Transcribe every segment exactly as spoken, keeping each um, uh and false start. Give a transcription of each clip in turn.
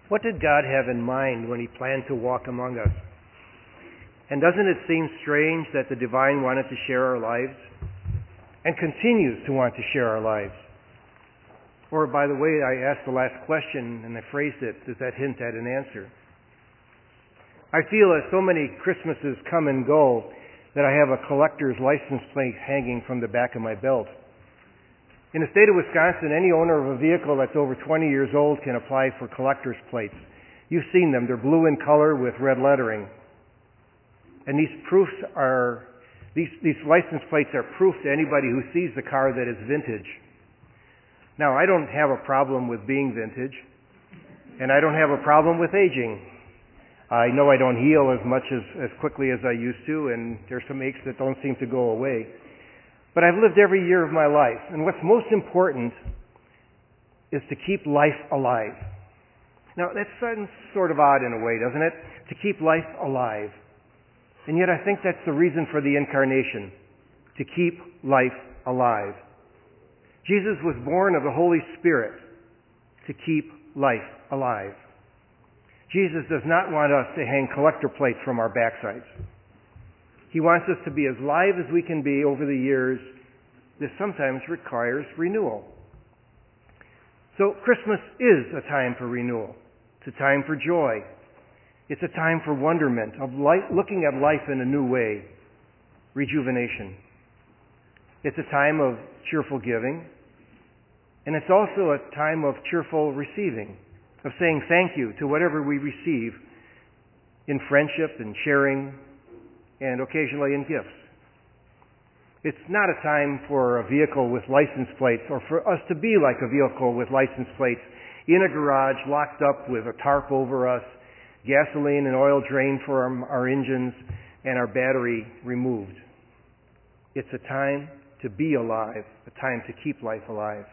What did God have in mind when He planned to walk among us? And doesn't it seem strange that the divine wanted to share our lives and continues to want to share our lives? Or, by the way, I asked the last question and I phrased it, does that hint at an answer? I feel as so many Christmases come and go that I have a collector's license plate hanging from the back of my belt. In the state of Wisconsin, any owner of a vehicle that's over twenty years old can apply for collector's plates. You've seen them. They're blue in color with red lettering. And these proofs are, these, these license plates are proof to anybody who sees the car that is vintage. Now, I don't have a problem with being vintage, and I don't have a problem with aging. I know I don't heal as much as, as quickly as I used to, and there's some aches that don't seem to go away. But I've lived every year of my life, and what's most important is to keep life alive. Now, that sounds sort of odd in a way, doesn't it? To keep life alive. And yet I think that's the reason for the incarnation, to keep life alive. Jesus was born of the Holy Spirit to keep life alive. Jesus does not want us to hang collector plates from our backsides. He wants us to be as live as we can be over the years. This sometimes requires renewal. So Christmas is a time for renewal. It's a time for joy. It's a time for wonderment, of life, looking at life in a new way, rejuvenation. It's a time of cheerful giving, and it's also a time of cheerful receiving, of saying thank you to whatever we receive in friendship and sharing, and occasionally in gifts. It's not a time for a vehicle with license plates, or for us to be like a vehicle with license plates in a garage locked up with a tarp over us, gasoline and oil drained from our engines, and our battery removed. It's a time to be alive, a time to keep life alive.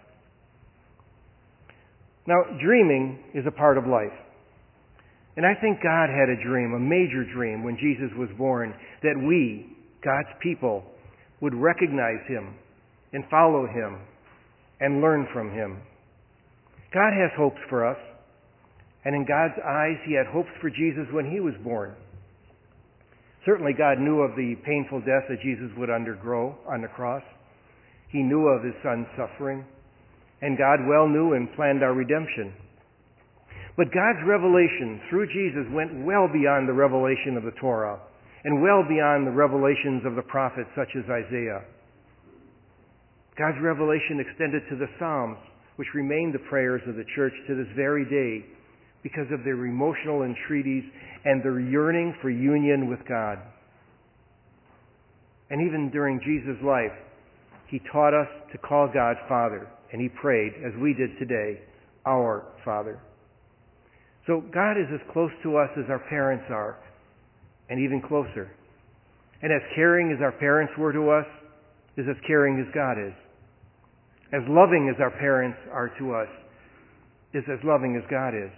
Now, dreaming is a part of life. And I think God had a dream, a major dream, when Jesus was born, that we, God's people, would recognize Him and follow Him and learn from Him. God has hopes for us. And in God's eyes, He had hopes for Jesus when He was born. Certainly God knew of the painful death that Jesus would undergo on the cross. He knew of His Son's suffering. And God well knew and planned our redemption. But God's revelation through Jesus went well beyond the revelation of the Torah and well beyond the revelations of the prophets such as Isaiah. God's revelation extended to the Psalms, which remain the prayers of the church to this very day, because of their emotional entreaties and their yearning for union with God. And even during Jesus' life, He taught us to call God Father, and He prayed, as we did today, our Father. So God is as close to us as our parents are, and even closer. And as caring as our parents were to us, is as caring as God is. As loving as our parents are to us, is as loving as God is.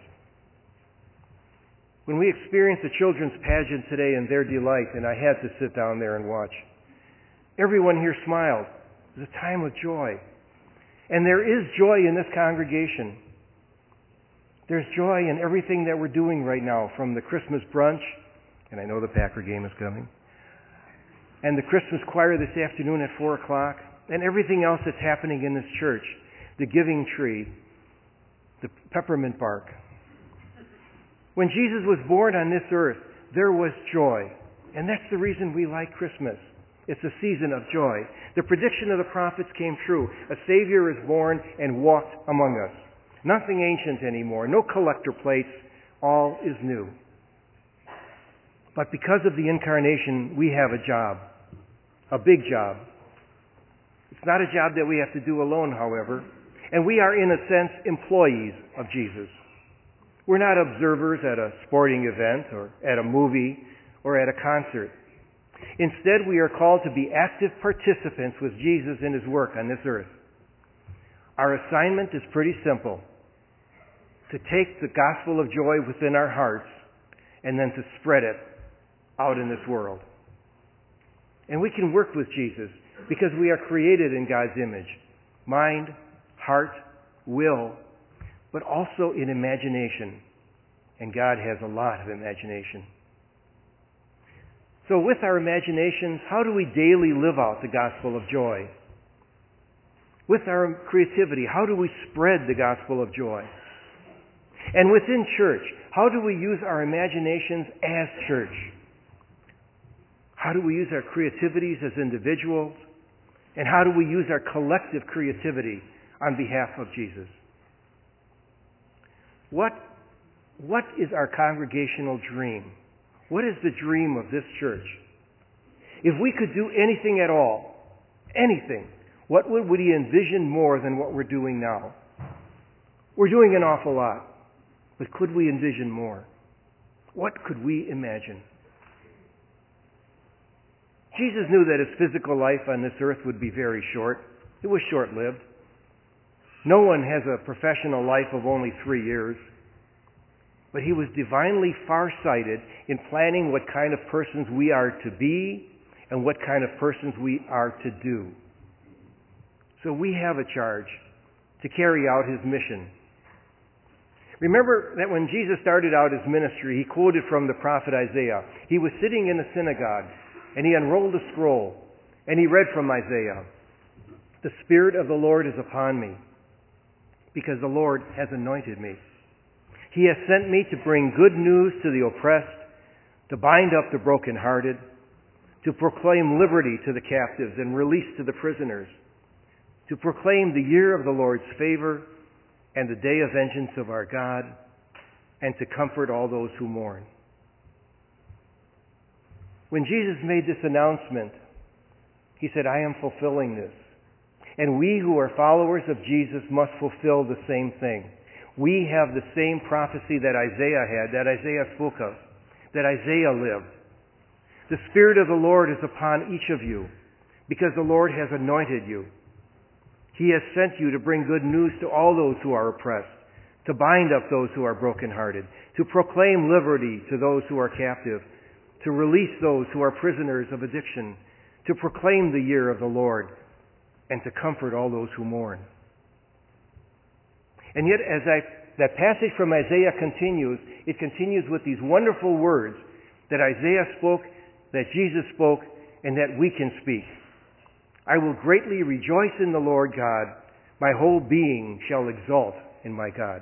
When we experienced the children's pageant today and their delight, and I had to sit down there and watch, everyone here smiled. It was a time of joy. And there is joy in this congregation. There's joy in everything that we're doing right now, from the Christmas brunch, and I know the Packer game is coming, and the Christmas choir this afternoon at four o'clock, and everything else that's happening in this church, the giving tree, the peppermint bark. When Jesus was born on this earth, there was joy. And that's the reason we like Christmas. It's a season of joy. The prediction of the prophets came true. A Savior is born and walked among us. Nothing ancient anymore. No collector plates. All is new. But because of the incarnation, we have a job. A big job. It's not a job that we have to do alone, however. And we are, in a sense, employees of Jesus. We're not observers at a sporting event or at a movie or at a concert. Instead, we are called to be active participants with Jesus in His work on this earth. Our assignment is pretty simple: to take the gospel of joy within our hearts and then to spread it out in this world. And we can work with Jesus because we are created in God's image. Mind, heart, will, but also in imagination. And God has a lot of imagination. So with our imaginations, how do we daily live out the gospel of joy? With our creativity, how do we spread the gospel of joy? And within church, how do we use our imaginations as church? How do we use our creativities as individuals? And how do we use our collective creativity on behalf of Jesus? What, what is our congregational dream? What is the dream of this church? If we could do anything at all, anything, what would we envision more than what we're doing now? We're doing an awful lot, but could we envision more? What could we imagine? Jesus knew that his physical life on this earth would be very short. It was short-lived. No one has a professional life of only three years. But he was divinely far-sighted in planning what kind of persons we are to be and what kind of persons we are to do. So we have a charge to carry out his mission. Remember that when Jesus started out his ministry, he quoted from the prophet Isaiah. He was sitting in the synagogue, and he unrolled a scroll, and he read from Isaiah, "The Spirit of the Lord is upon me, because the Lord has anointed me. He has sent me to bring good news to the oppressed, to bind up the brokenhearted, to proclaim liberty to the captives and release to the prisoners, to proclaim the year of the Lord's favor and the day of vengeance of our God, and to comfort all those who mourn." When Jesus made this announcement, he said, "I am fulfilling this." And we who are followers of Jesus must fulfill the same thing. We have the same prophecy that Isaiah had, that Isaiah spoke of, that Isaiah lived. The Spirit of the Lord is upon each of you, because the Lord has anointed you. He has sent you to bring good news to all those who are oppressed, to bind up those who are brokenhearted, to proclaim liberty to those who are captive, to release those who are prisoners of addiction, to proclaim the year of the Lord, and to comfort all those who mourn. And yet, as I, that passage from Isaiah continues, it continues with these wonderful words that Isaiah spoke, that Jesus spoke, and that we can speak. "I will greatly rejoice in the Lord God. My whole being shall exult in my God."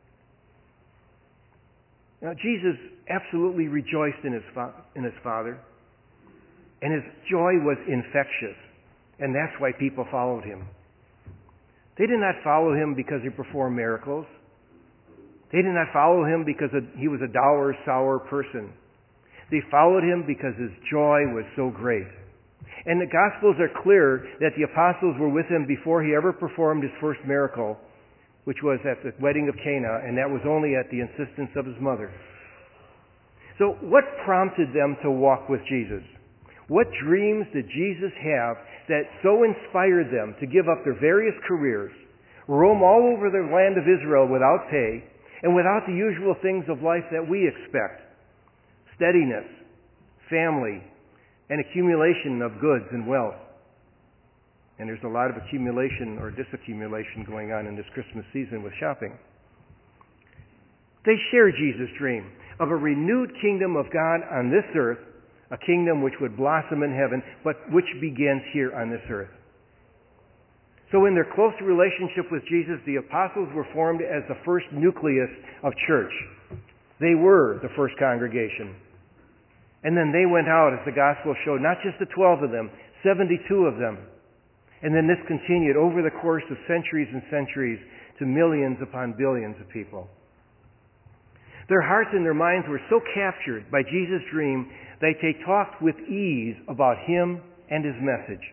Now, Jesus absolutely rejoiced in his, fa- in his Father, and his joy was infectious, and that's why people followed him. They did not follow him because he performed miracles. They did not follow him because he was a dour, sour person. They followed him because his joy was so great. And the Gospels are clear that the apostles were with him before he ever performed his first miracle, which was at the wedding of Cana, and that was only at the insistence of his mother. So what prompted them to walk with Jesus? What dreams did Jesus have that so inspired them to give up their various careers, roam all over the land of Israel without pay, and without the usual things of life that we expect? Steadiness, family, and accumulation of goods and wealth. And there's a lot of accumulation or disaccumulation going on in this Christmas season with shopping. They share Jesus' dream of a renewed kingdom of God on this earth, a kingdom which would blossom in heaven, but which begins here on this earth. So in their close relationship with Jesus, the apostles were formed as the first nucleus of church. They were the first congregation. And then they went out, as the gospel showed, not just the twelve of them, seventy-two of them. And then this continued over the course of centuries and centuries to millions upon billions of people. Their hearts and their minds were so captured by Jesus' dream that they talked with ease about him and his message.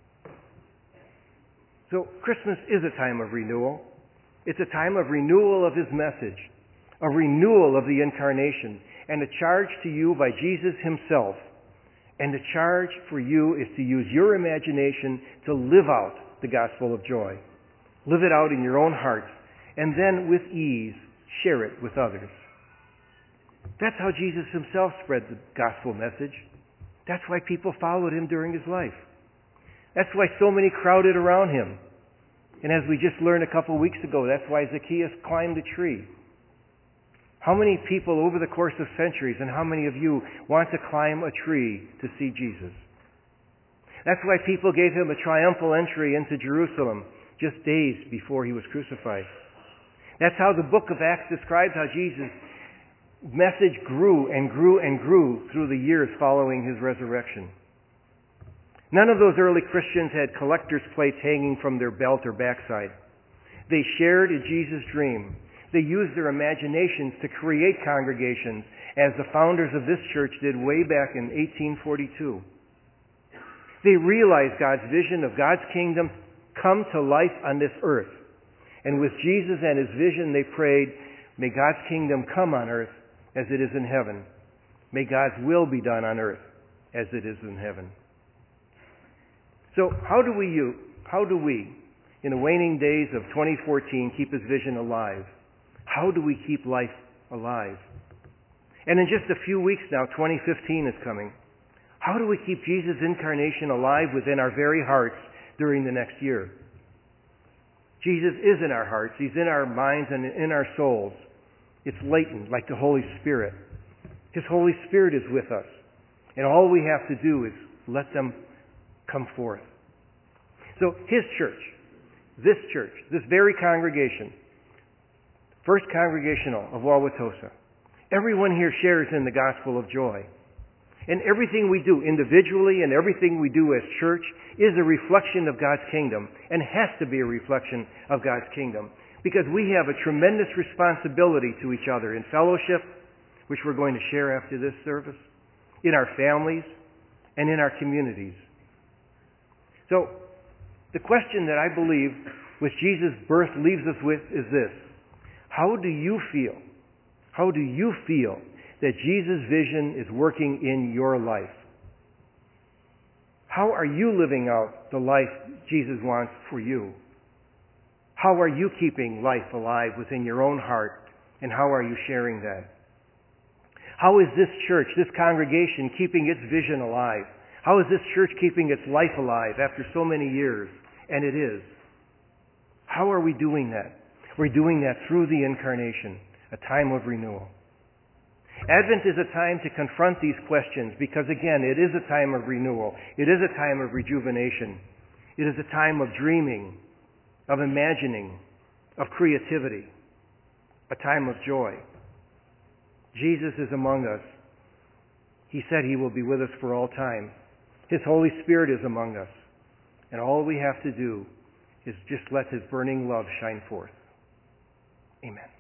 So Christmas is a time of renewal. It's a time of renewal of his message, a renewal of the incarnation, and a charge to you by Jesus himself. And the charge for you is to use your imagination to live out the gospel of joy. Live it out in your own hearts, and then with ease share it with others. That's how Jesus himself spread the gospel message. That's why people followed him during his life. That's why so many crowded around him. And as we just learned a couple of weeks ago, that's why Zacchaeus climbed a tree. How many people over the course of centuries, and how many of you want to climb a tree to see Jesus? That's why people gave him a triumphal entry into Jerusalem just days before he was crucified. That's how the book of Acts describes how Jesus' message grew and grew and grew through the years following his resurrection. None of those early Christians had collector's plates hanging from their belt or backside. They shared in Jesus' dream. They used their imaginations to create congregations, as the founders of this church did way back in eighteen forty-two. They realized God's vision of God's kingdom come to life on this earth. And with Jesus and his vision, they prayed, may God's kingdom come on earth as it is in heaven. May God's will be done on earth as it is in heaven. So how do we, you, how do we, in the waning days of twenty fourteen, keep his vision alive? How do we keep life alive? And in just a few weeks now, twenty fifteen is coming. How do we keep Jesus' incarnation alive within our very hearts during the next year? Jesus is in our hearts. He's in our minds and in our souls. It's latent, like the Holy Spirit. His Holy Spirit is with us. And all we have to do is let them come forth. So his church, this church, this very congregation, First Congregational of Wauwatosa, everyone here shares in the gospel of joy. And everything we do individually and everything we do as church is a reflection of God's kingdom, and has to be a reflection of God's kingdom, because we have a tremendous responsibility to each other in fellowship, which we're going to share after this service, in our families, and in our communities. So, the question that I believe which Jesus' birth leaves us with is this: how do you feel? How do you feel that Jesus' vision is working in your life? How are you living out the life Jesus wants for you? How are you keeping life alive within your own heart, and how are you sharing that? How is this church, this congregation, keeping its vision alive? How is this church keeping its life alive after so many years? And it is. How are we doing that? We're doing that through the incarnation, a time of renewal. Advent is a time to confront these questions because, again, it is a time of renewal. It is a time of rejuvenation. It is a time of dreaming, of imagining, of creativity, a time of joy. Jesus is among us. He said he will be with us for all time. His Holy Spirit is among us. And all we have to do is just let his burning love shine forth. Amen.